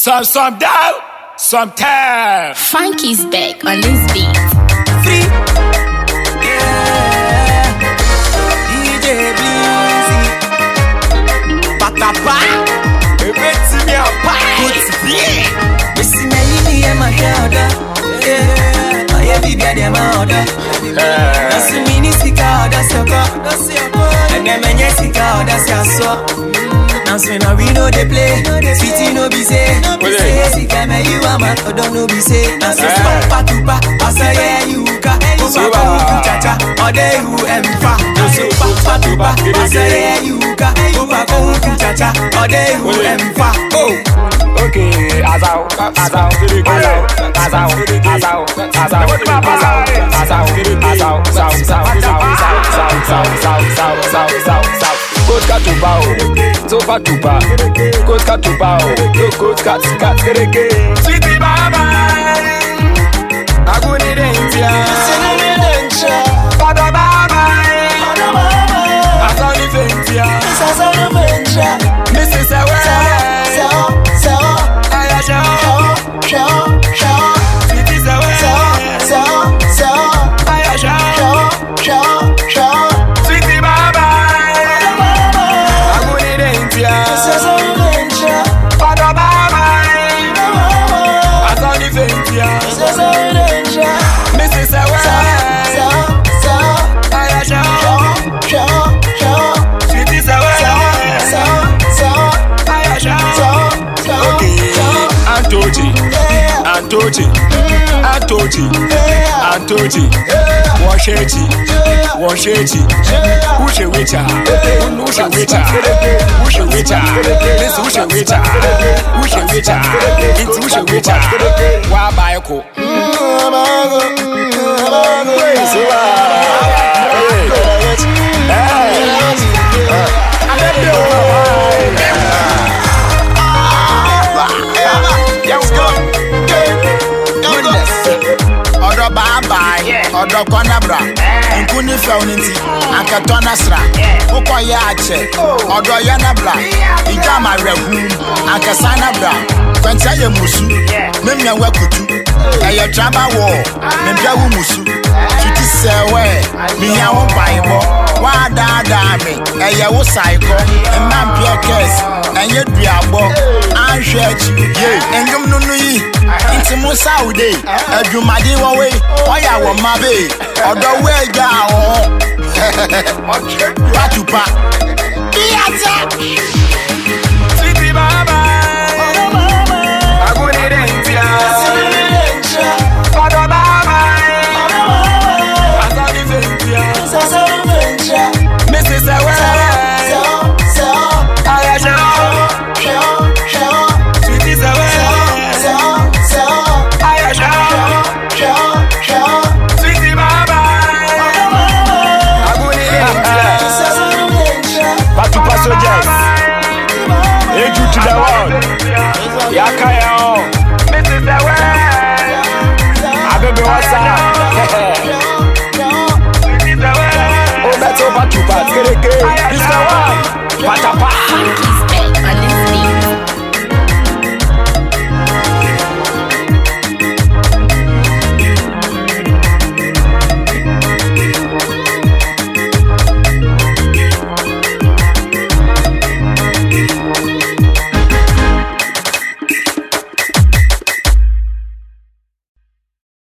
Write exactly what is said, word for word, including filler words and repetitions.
Some, some down, some time. Funky's back on this beat. Free. Yeah. D J Blizzy. Patapa. Ebeti mi apa. Put me. Missy me yini e ma shada. Yeah. Oye bibia de ma oda. Nasi mini sika oda soko. Ene menye sika oda siaso. Now we know they play, city no be say. Say sika me you ama, don't no be say. Now say papa tupa, asa yeah you ka. Opa ka cha cha, ode you emfa. Now say papa tupa, asa yeah you ka. Opa ka cha cha, ode you emfa. Oh. Okay, azao, azao, azao, azao, azao, azao, azao, azao, azao, azao, azao, Koska tuba o, sofa tuba, koska tuba o, koska tika tereke. Sweetie baba, aguni dentia, sinini dentia, pada baba, pada baba, asani ventia, asani ventia, Missus Sewe, Sewe, Sewe, Aya Sewe, Sewe, Sewe, Sweetie Sewe, Sewe, Sewe, Aya Sewe, Sewe, Sewe, Sweetie baba. Missus Sewe, Aya Sewe, Sweetie Sewe, Aya Sewe. Okay, Antoji, Antoji, Antoji, Antoji, Washechi, Washechi, Ushe Wicha, Ushe Wicha, Ushe Wicha, Miss Ushe Wicha, Ushe Wicha, it's Ushe Wicha, Wabayako. Odo bye odo konabra nkuni feuniti akatona sra ukọ ya ache odo ya nabra ijama rehu akasana bra kwanta ye musu memia wakutu eye trama wo membia wu musu tuti sewe miya wo baibo wa dada me eye wo saiko emam piekes enye duabo anhwe achi ye enyum nunu yi inti musa ude adwumade wo we oya wo mabe odo we ja ho patupa biata